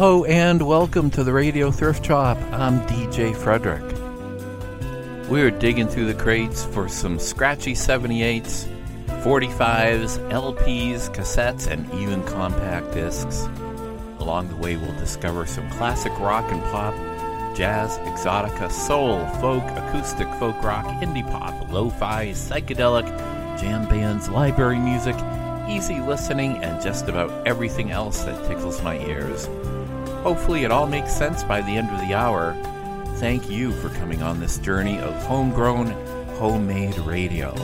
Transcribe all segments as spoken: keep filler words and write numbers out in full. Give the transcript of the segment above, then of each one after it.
Hello and welcome to the Radio Thrift Shop. I'm D J Frederick. We're digging through the crates for some scratchy seventy-eights, forty-fives, L Ps, cassettes, and even compact discs. Along the way, we'll discover some classic rock and pop, jazz, exotica, soul, folk, acoustic, folk rock, indie pop, lo-fi, psychedelic, jam bands, library music, easy listening, and just about everything else that tickles my ears. Hopefully it all makes sense by the end of the hour. Thank you for coming on this journey of homegrown, homemade radio.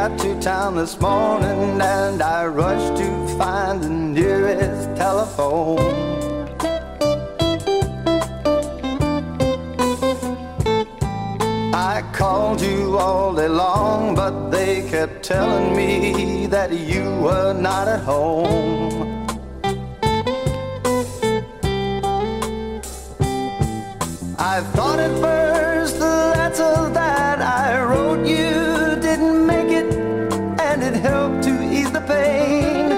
got to town this morning and I rushed to find the nearest telephone. I called you all day long, but they kept telling me that you were not at home. I thought at first the letter that I wrote you didn't make it, and it helped to ease the pain.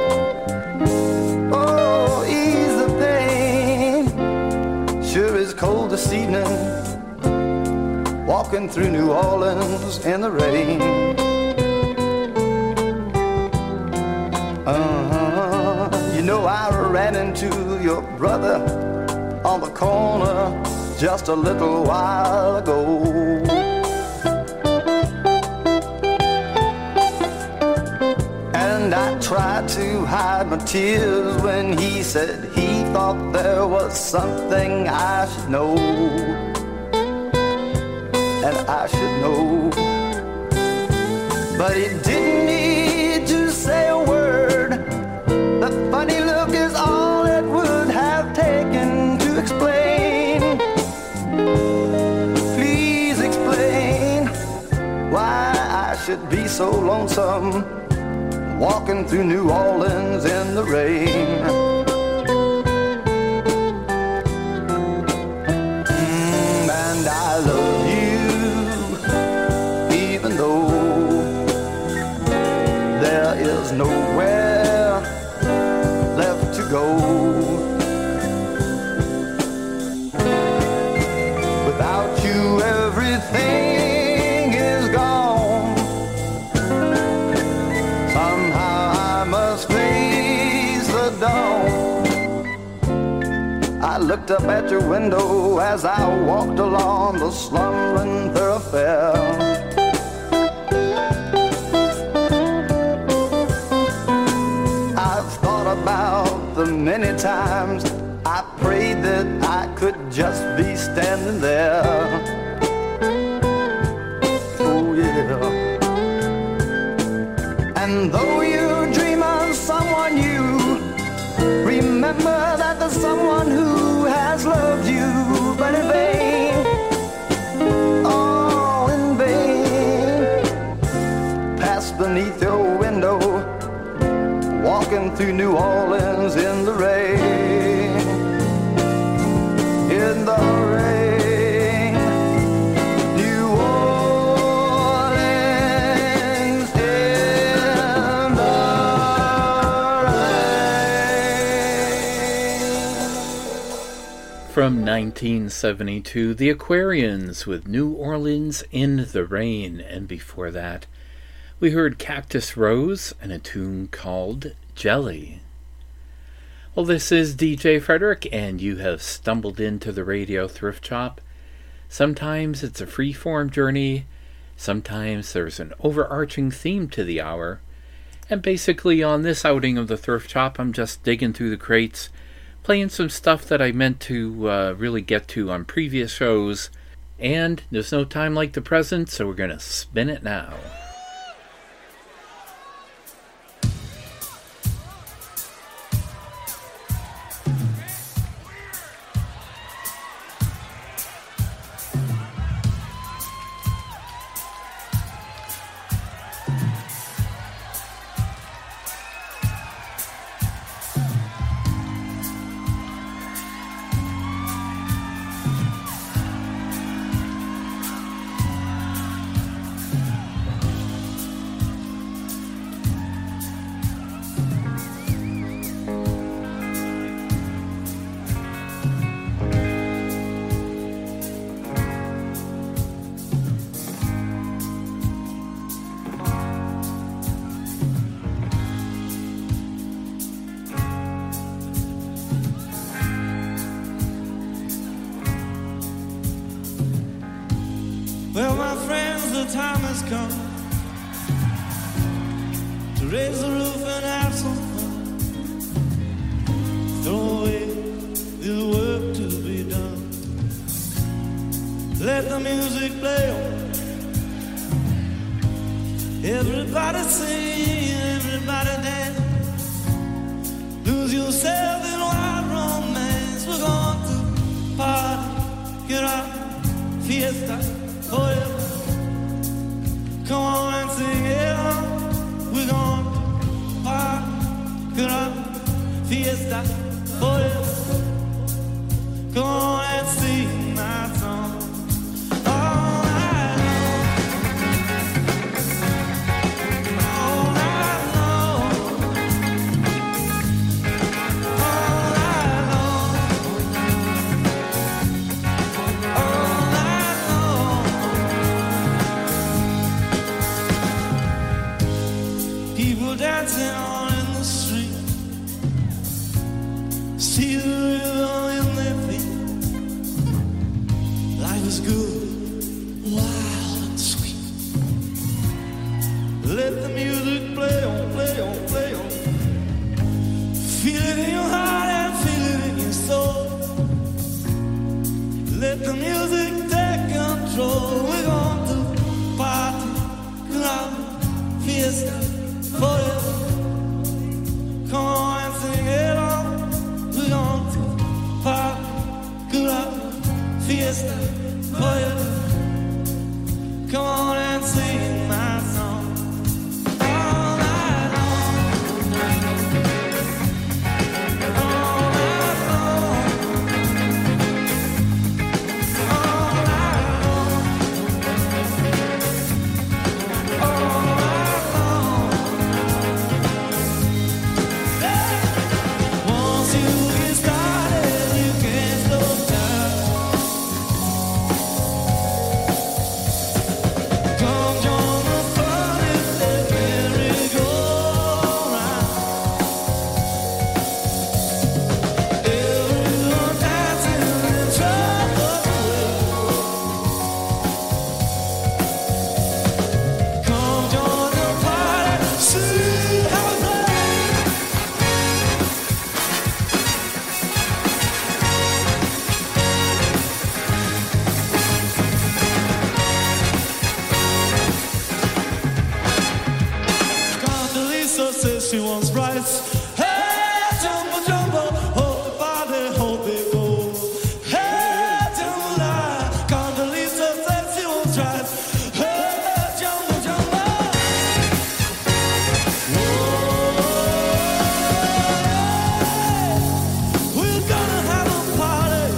Oh, ease the pain. Sure is cold this evening, walking through New Orleans in the rain. Uh-huh. You know I ran into your brother on the corner just a little while ago. And I tried to hide my tears when he said he thought there was something I should know. And I should know. But he didn't need to say a word. The funny look is all it would have taken to explain. Please explain why I should be so lonesome, walking through New Orleans in the rain. Mm, and I love you, even though there is nowhere left to go. Without you, everything is gone. Somehow I must face the dawn. I looked up at your window as I walked along the slumbering thoroughfare. I've thought about the many times I prayed that I could just be standing there. Oh yeah. And though you dream of someone new, remember that there's someone who has loved you, but in vain. Oh, in vain. Past beneath your window, walking through New Orleans in the rain. In the rain, New Orleans in the rain. From nineteen seventy-two, The Aquarians with New Orleans in the Rain, and before that, we heard Cactus Rose and a tune called Jelly. Well, this is D J Frederick, and you have stumbled into the Radio Thrift Shop. Sometimes it's a free-form journey, sometimes there's an overarching theme to the hour, and basically on this outing of the Thrift Shop, I'm just digging through the crates, playing some stuff that I meant to uh, really get to on previous shows, and there's no time like the present, so we're going to spin it now. Well, my friends, the time has come to raise the roof and have some fun. Throw away the work to be done. Let the music play on. Everybody sing, everybody dance. Lose yourself in wild romance. We're going to party, get out, fiesta, forever. Come on and sing it on. We're going to party, get out, fiesta, forever. Come on and sing my song. Dancing on in the street, see the rhythm in their feet. Life is good, wild and sweet. Let the music play on, play on, play on. Feel it in your heart and feel it in your soul. Let the music take control. We're going to party, club, fiesta, forever. Come on and sing it on. We're going to pop, club, fiesta, forever. Come on and sing my song. All night long. All night long. All night long. All night long. Once you get started, you can't slow down. Come join the fun if the merry-go-round. Everyone dancing and trouble away. Come join the party, see how we play. Condoleezza says she wants rice. Hey, jumbo, jumbo, hold the body, hold the gold. Hey, jambalaya. Condoleezza says she wants rice. Hey, jumbo, jumbo. Whoa, we're gonna have a party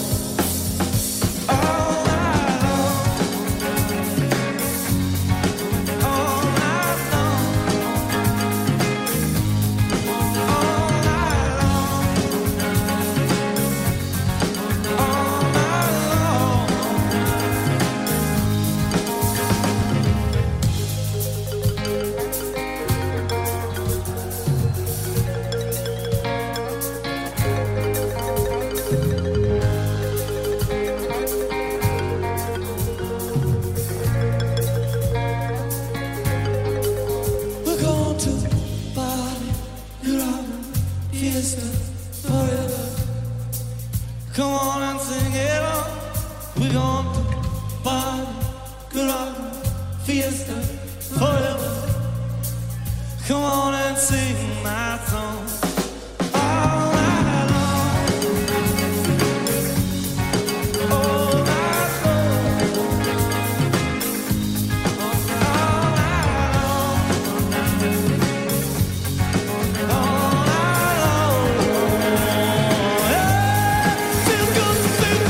all night long, all night long. We're going to party, club, fiesta, forever. Come on and sing it on. We're going to party, club, fiesta, forever. Come on and sing my song. All night long. All night long. All night long. All night long. Yeah, feels good to sing.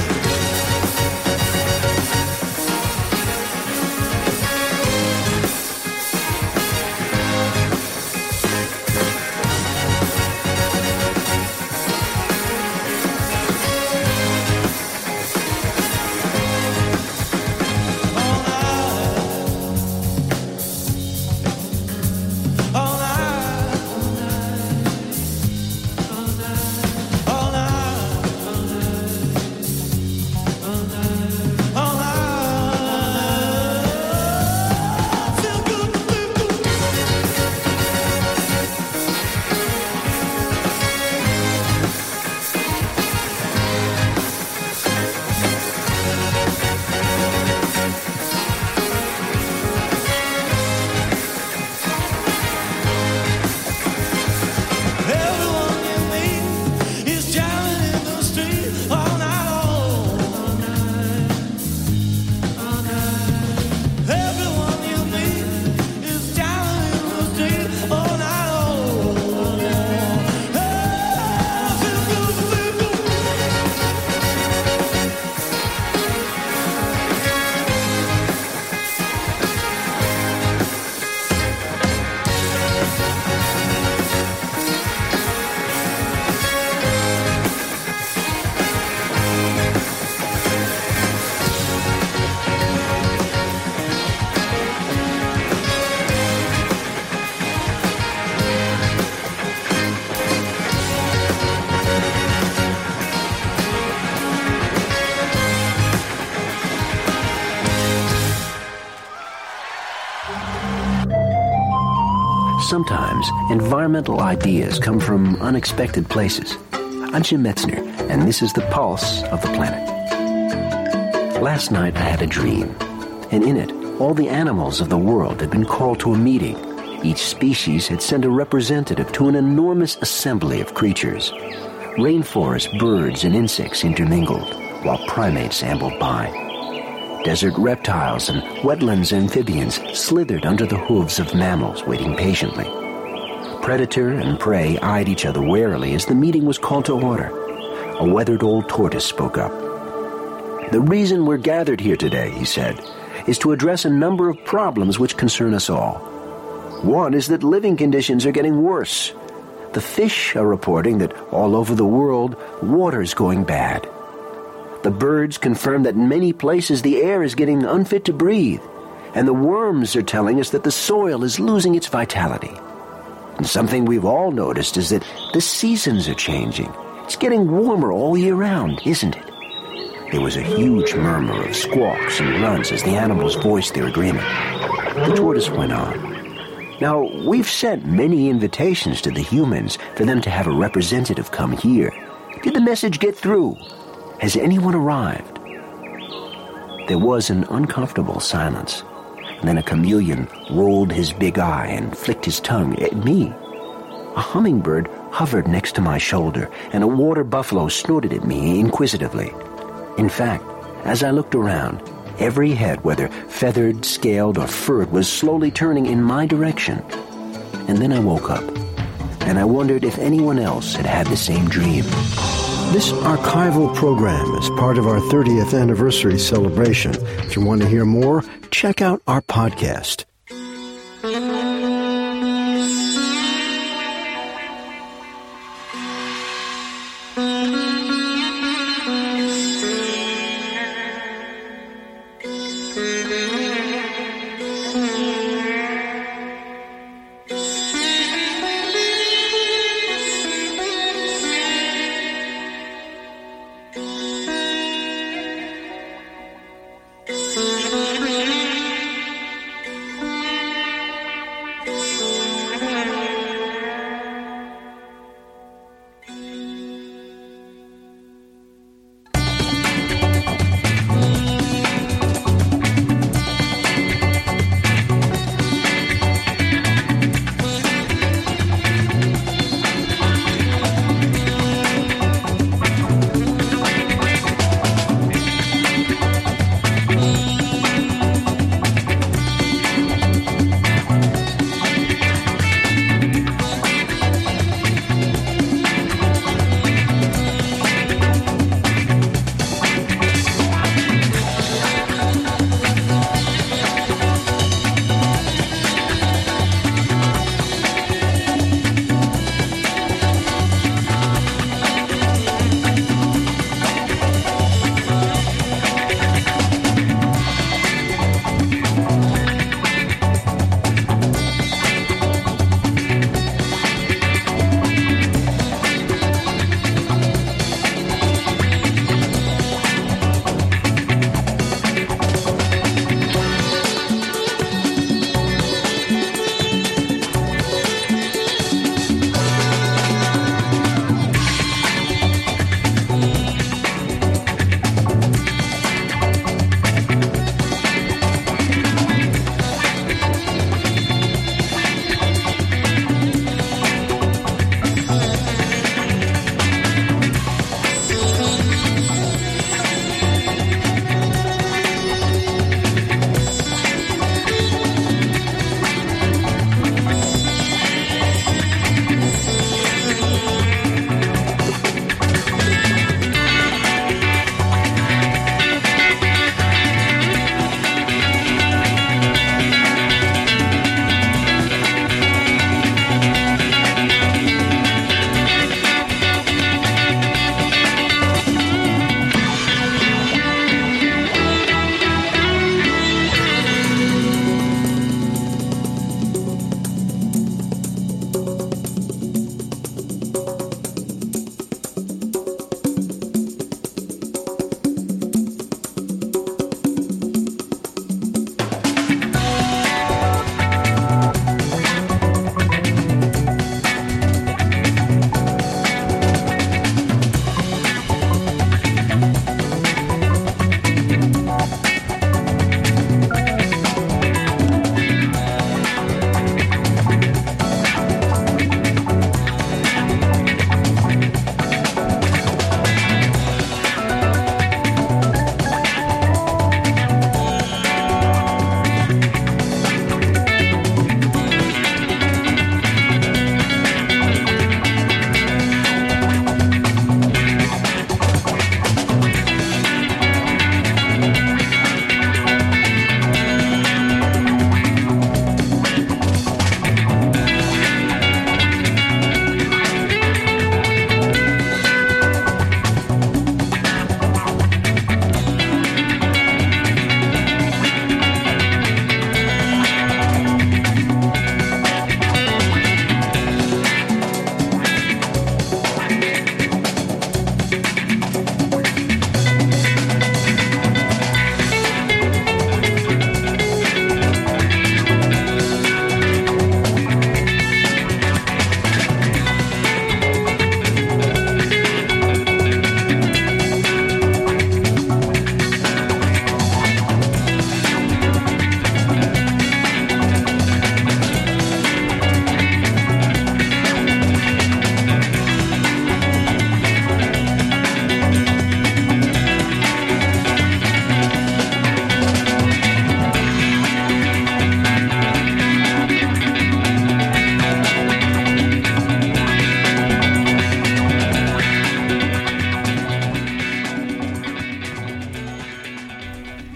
Sometimes, environmental ideas come from unexpected places. I'm Jim Metzner, and this is the pulse of the planet. Last night I had a dream, and in it, all the animals of the world had been called to a meeting. Each species had sent a representative to an enormous assembly of creatures. Rainforest birds and insects intermingled, while primates ambled by. Desert reptiles and wetlands amphibians slithered under the hooves of mammals waiting patiently. Predator and prey eyed each other warily as the meeting was called to order. A weathered old tortoise spoke up. "The reason we're gathered here today," he said, "is to address a number of problems which concern us all. One is that living conditions are getting worse. The fish are reporting that all over the world, water's going bad. The birds confirm that in many places the air is getting unfit to breathe, and the worms are telling us that the soil is losing its vitality. And something we've all noticed is that the seasons are changing. It's getting warmer all year round, isn't it?" There was a huge murmur of squawks and grunts as the animals voiced their agreement. The tortoise went on. "Now, we've sent many invitations to the humans for them to have a representative come here. Did the message get through? Has anyone arrived?" There was an uncomfortable silence. And then a chameleon rolled his big eye and flicked his tongue at me. A hummingbird hovered next to my shoulder, and a water buffalo snorted at me inquisitively. In fact, as I looked around, every head, whether feathered, scaled, or furred, was slowly turning in my direction. And then I woke up, and I wondered if anyone else had had the same dream. This archival program is part of our thirtieth anniversary celebration. If you want to hear more, check out our podcast.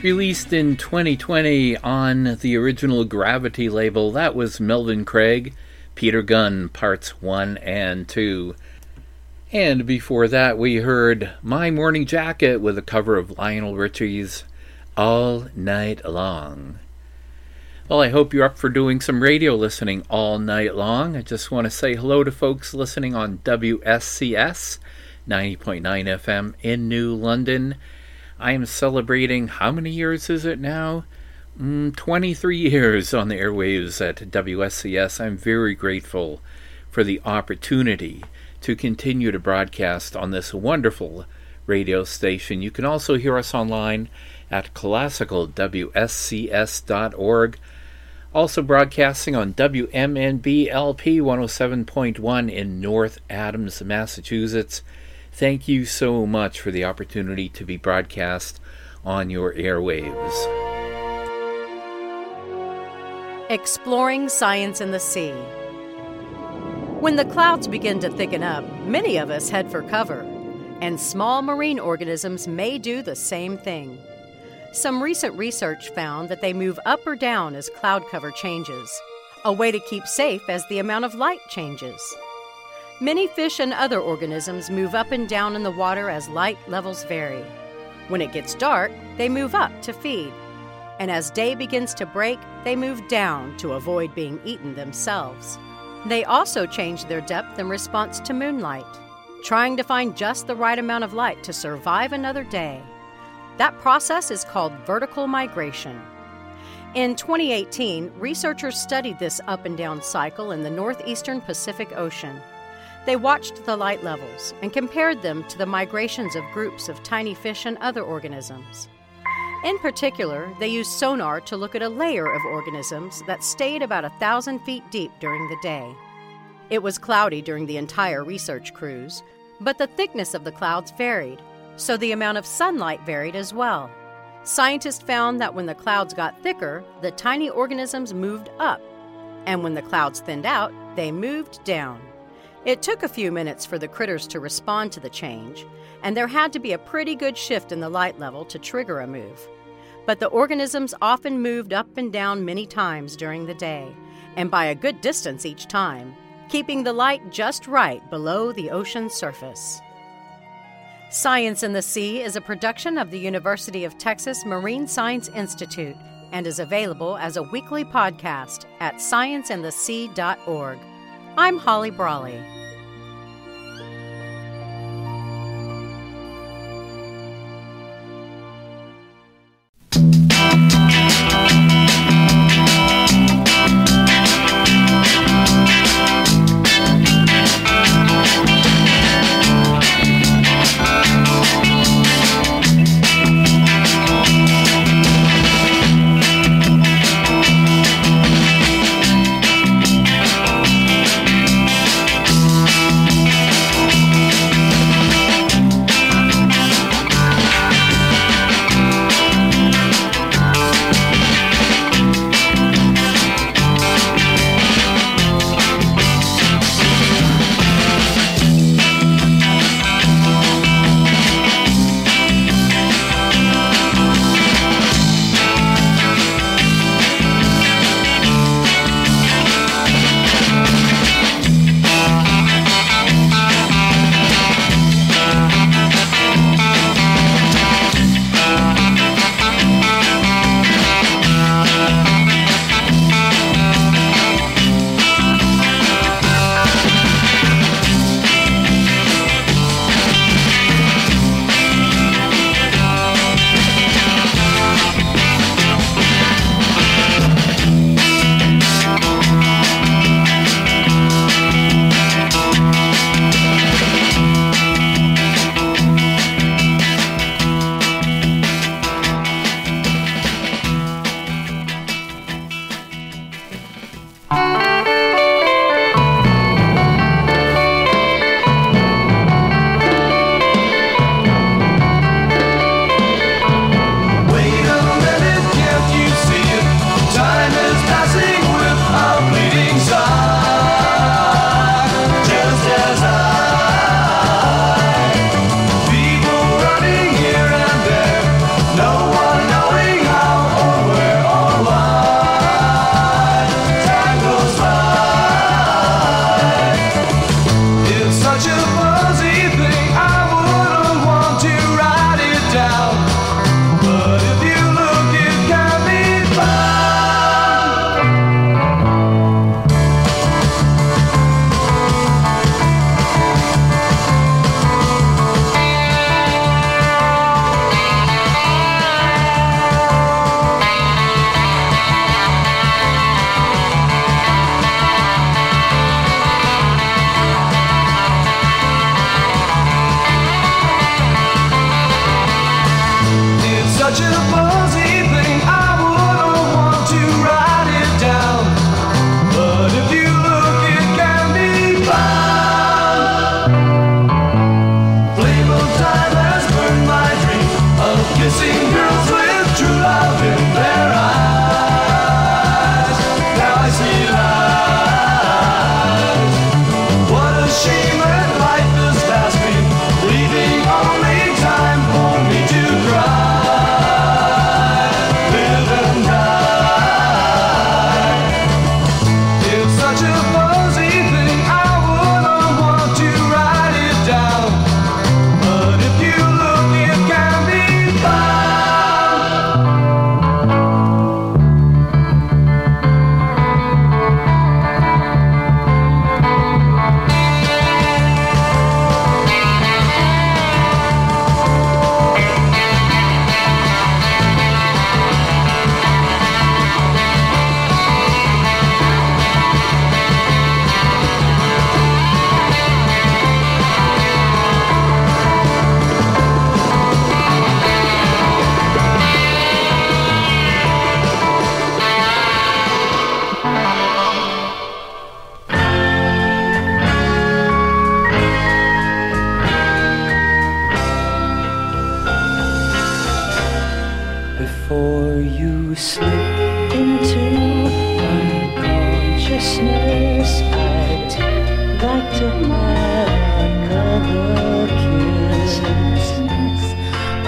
Released in twenty twenty on the original Gravity label, that was Melvin Craig, Peter Gunn, Parts one and two. And before that, we heard My Morning Jacket with a cover of Lionel Richie's All Night Long. Well, I hope you're up for doing some radio listening all night long. I just want to say hello to folks listening on W S C S ninety point nine F M in New London. I am celebrating, how many years is it now? Mm, twenty-three years on the airwaves at W S C S. I'm very grateful for the opportunity to continue to broadcast on this wonderful radio station. You can also hear us online at classical w s c s dot org. Also broadcasting on W M N B L P one oh seven point one in North Adams, Massachusetts. Thank you so much for the opportunity to be broadcast on your airwaves. Exploring science in the sea. When the clouds begin to thicken up, many of us head for cover, and small marine organisms may do the same thing. Some recent research found that they move up or down as cloud cover changes, a way to keep safe as the amount of light changes. Many fish and other organisms move up and down in the water as light levels vary. When it gets dark, they move up to feed. And as day begins to break, they move down to avoid being eaten themselves. They also change their depth in response to moonlight, trying to find just the right amount of light to survive another day. That process is called vertical migration. In twenty eighteen, researchers studied this up and down cycle in the northeastern Pacific Ocean. They watched the light levels and compared them to the migrations of groups of tiny fish and other organisms. In particular, they used sonar to look at a layer of organisms that stayed about a thousand feet deep during the day. It was cloudy during the entire research cruise, but the thickness of the clouds varied, so the amount of sunlight varied as well. Scientists found that when the clouds got thicker, the tiny organisms moved up, and when the clouds thinned out, they moved down. It took a few minutes for the critters to respond to the change, and there had to be a pretty good shift in the light level to trigger a move. But the organisms often moved up and down many times during the day, and by a good distance each time, keeping the light just right below the ocean's surface. Science in the Sea is a production of the University of Texas Marine Science Institute and is available as a weekly podcast at science in the sea dot org. I'm Holly Brawley.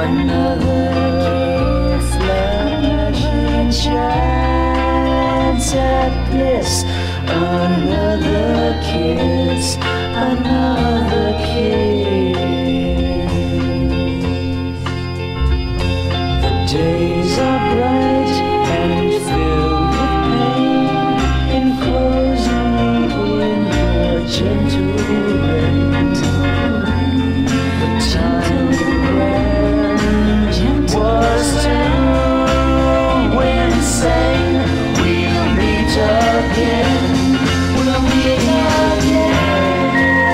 Another kiss, another chance at bliss. Another kiss, another kiss. The days are bright and filled with pain, enclosing in your gentle rain. The time when was too insane. We'll meet again. We'll meet again.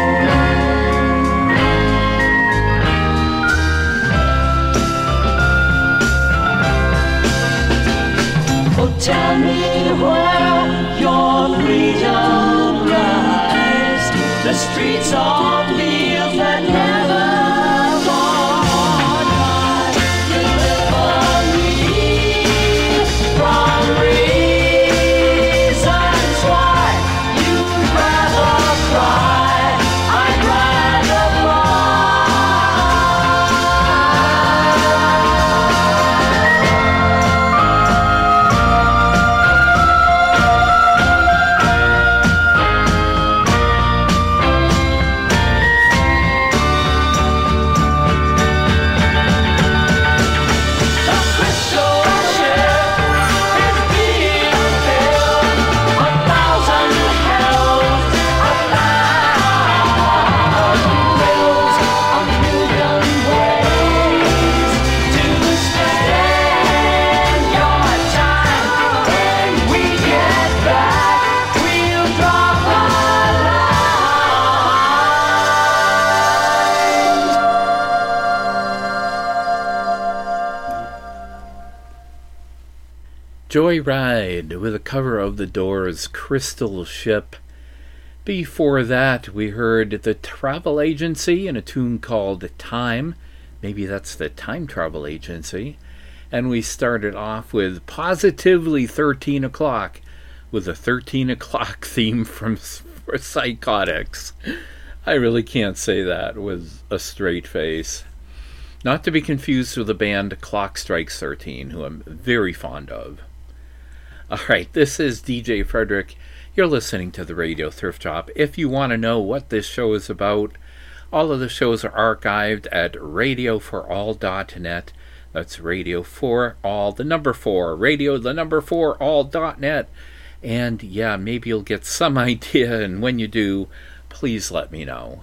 Oh, tell me where your freedom lies. The streets of fields that never gone by. Deliver me from reasons why you'd rather cry. I'd rather Joyride with a cover of the Doors' Crystal Ship. Before that, we heard The Travel Agency in a tune called Time. Maybe that's the Time Travel Agency. And we started off with Positively thirteen o'clock with a thirteen o'clock theme from Psychotics. I really can't say that with a straight face. Not to be confused with the band Clock Strikes thirteen, who I'm very fond of. Alright, this is D J Frederick. You're listening to the Radio Thrift Shop. If you want to know what this show is about, all of the shows are archived at radio for all dot net. That's radio for all, the number four, radio, the number four, all dot net. And yeah, maybe you'll get some idea, and when you do, please let me know.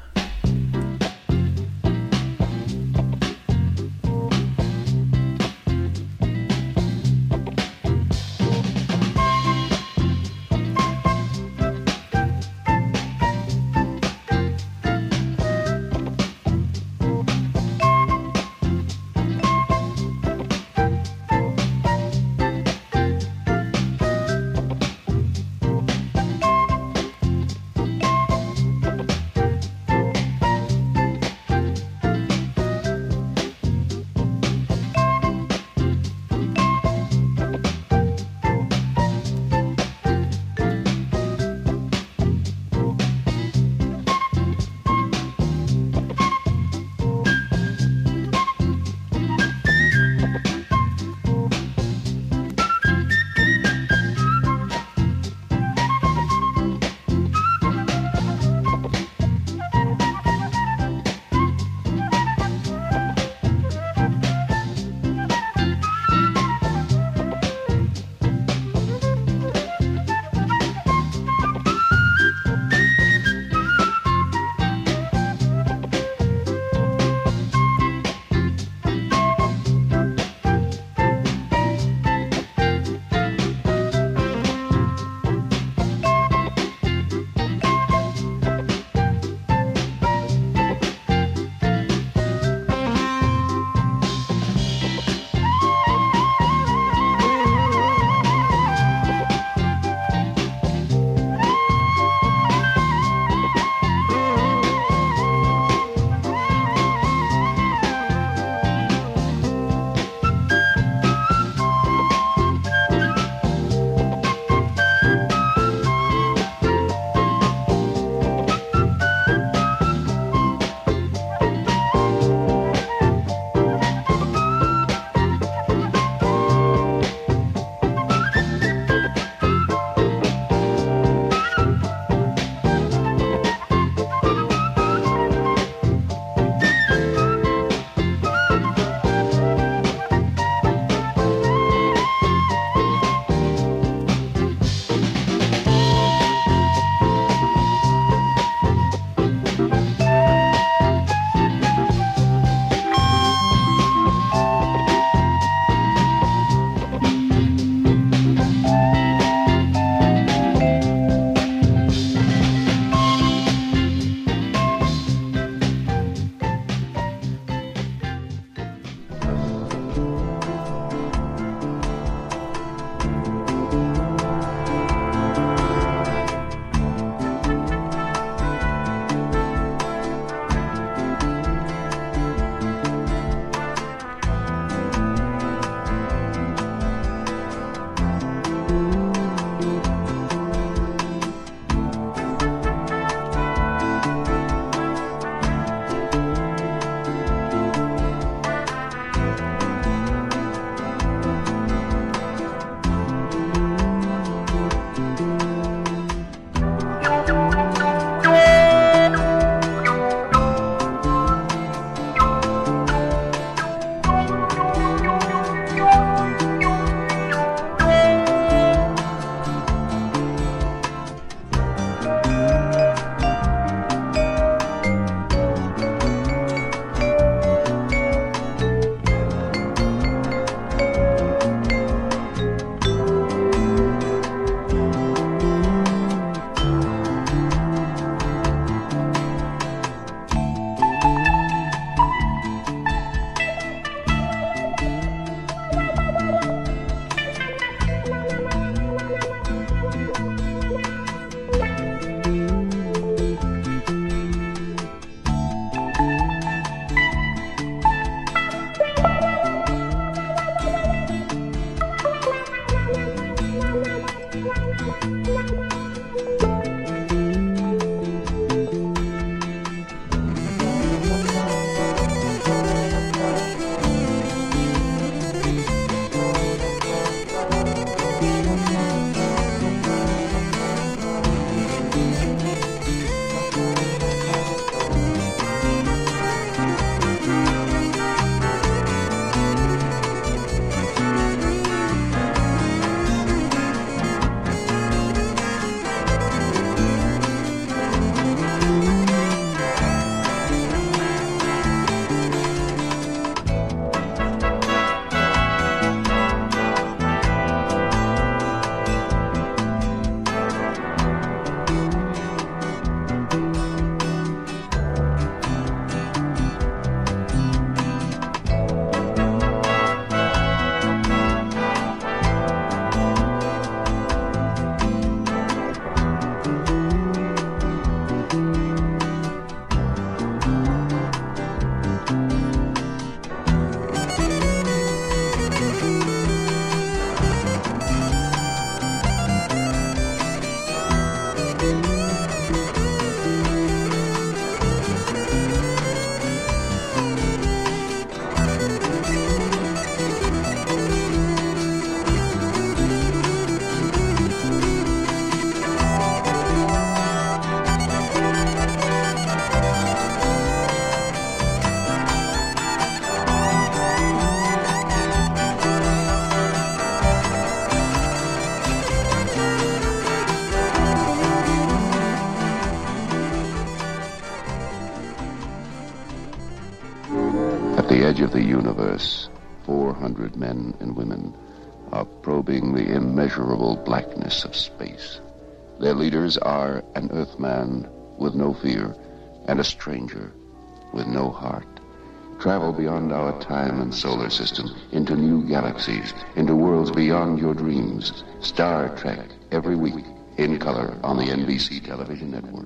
the edge of the universe, four hundred men and women are probing the immeasurable blackness of space. Their leaders are an Earthman with no fear and a stranger with no heart. Travel beyond our time and solar system, into new galaxies, into worlds beyond your dreams. Star Trek, every week, in color on the N B C television network.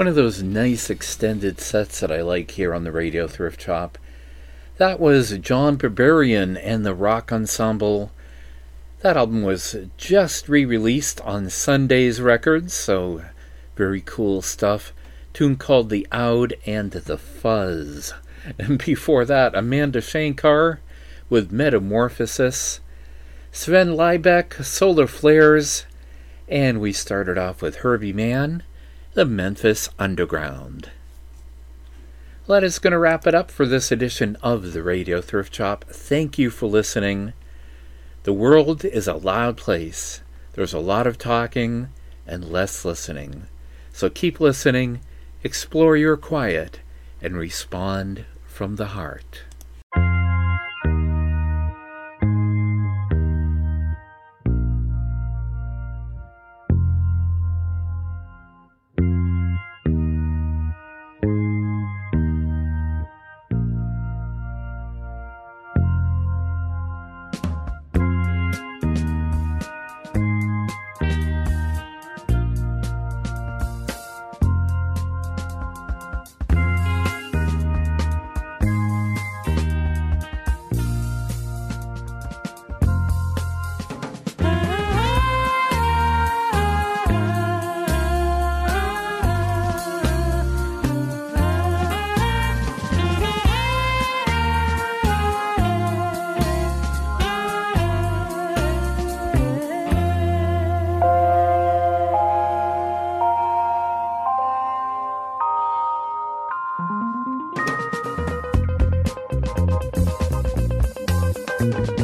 one of those nice extended sets that I like here on the Radio Thrift Shop. That was John Barbarian and the Rock Ensemble. That album was just re-released on Sunday's Records, so very cool stuff. Tune called The Oud and the Fuzz. And before that, Amanda Shankar with Metamorphosis, Sven Liebeck, Solar Flares, and we started off with Herbie Mann, the Memphis Underground. Well, that is going to wrap it up for this edition of the Radio Thrift Shop. Thank you for listening. The world is a loud place. There's a lot of talking and less listening. So keep listening, explore your quiet, and respond from the heart. Thank you.